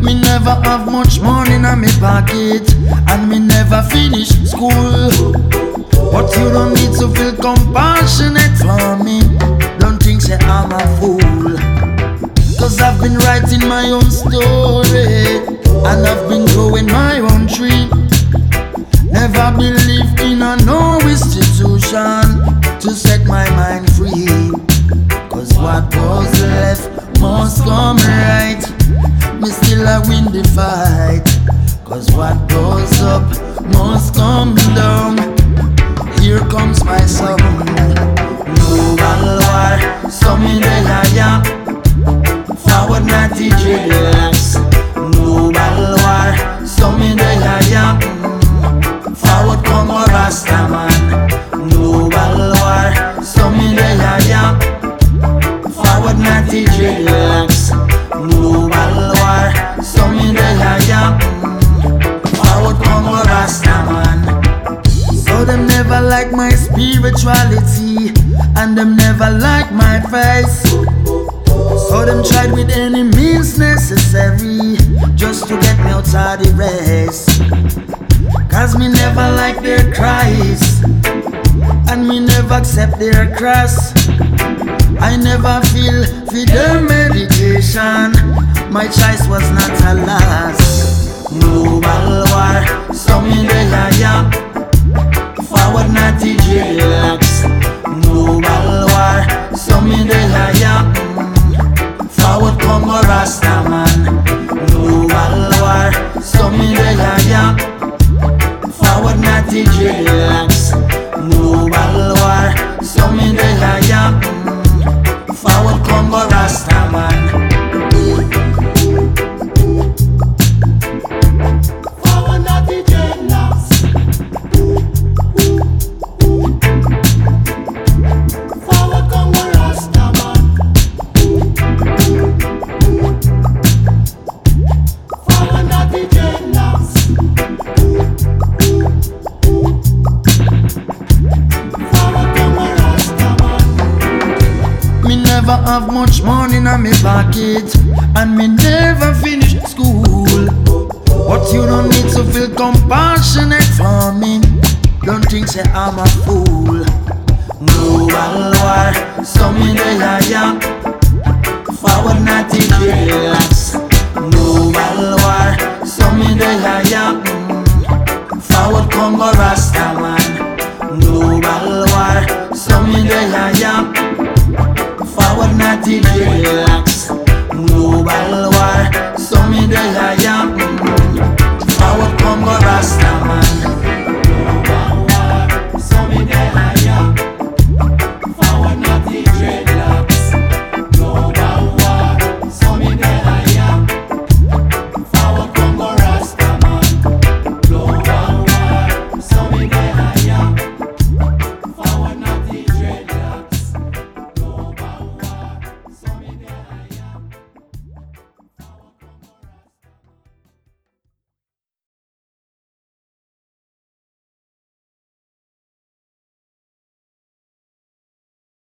Me never have much money in my pocket, and me never finish school. But you don't need to feel compassionate for me. Don't think say I'm a fool, 'cause I've been writing my own story, and I've been growing my own tree. Never believed in a no institution to set my mind free, 'cause what goes left must come right. Me still a win the fight, 'cause what goes up must come down. Here comes my song. Global war, so me there, forward not DJ relax. Global war, so me there, forward come a Rasta man. Global war, so me there, forward not DJ relax. Global war, so me there, forward come a Rasta man. So them never like my spirituality, and them never like my face. So them tried with any means necessary just to get me out of the race. 'Cause me never like their cries, and me never accept their cross. I never feel for their medication. My choice was not a loss. Global war, so me there, forward not DJ relax. Global war, so me there, forward come a Rasta man. Global war, so me there, forward not DJ relax. Global war, so me there, forward come a Rasta man. Never have much money in my pocket, and me never finish school. But you don't need to feel compassionate for me. Don't think say I'm a fool. Global war, so me there, forward not DJ relax. Global war, so me there, forward come a Rasta man. Global war, so me there, forward not DJ relax.